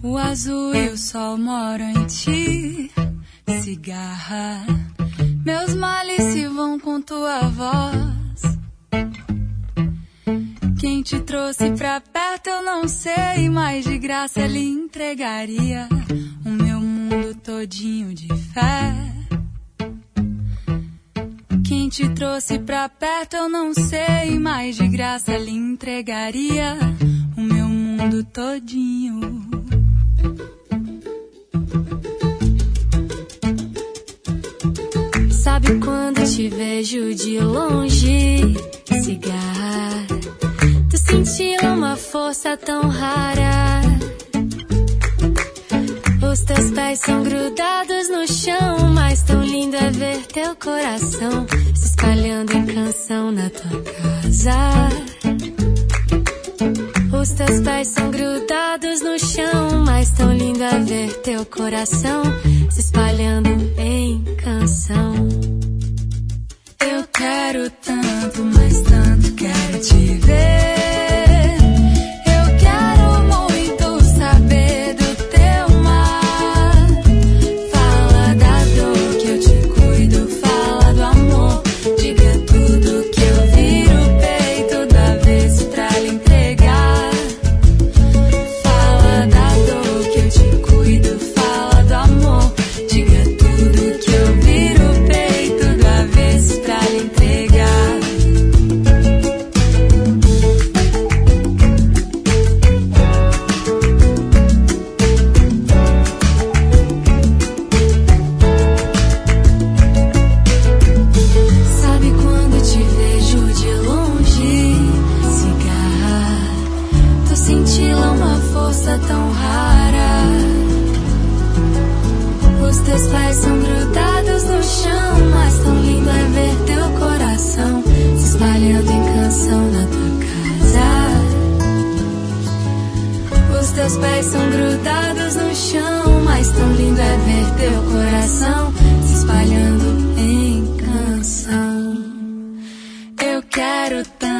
O azul e o sol moram em ti. Cigarra, meus males se vão com tua voz. Quem te trouxe pra perto eu não sei, mas de graça ele entregaria o meu mundo todinho de fé. Quem te trouxe pra perto eu não sei, mas de graça ele entregaria o meu mundo todinho. Sabe quando te vejo de longe, cigarra, tu sentiu uma força tão rara. Os teus pés são grudados no chão, mas tão lindo é ver teu coração se espalhando em canção na tua casa. Os teus pés são grudados no chão, mas tão lindo é ver teu coração se espalhando em canção. Eu quero tanto, mas tanto quero te ver. Eu quero muito saber do teu mar. Fala da dor que eu te cuido, fala do amor. Diga tudo que eu viro o peito do avesso pra lhe entregar. Fala da dor que eu te cuido, fala do amor. Diga tudo que eu viro o peito do avesso pra lhe entregar. Sabe quando te vejo de longe, cigarra, tu cintila uma força tão rara. Os teus pés são grudados no chão, mas tão lindo é ver teu coração se espalhando em canção na tua casa. Os teus pés são grudados no chão, mas tão lindo é ver teu coração se espalhando em canção. Eu quero tanto.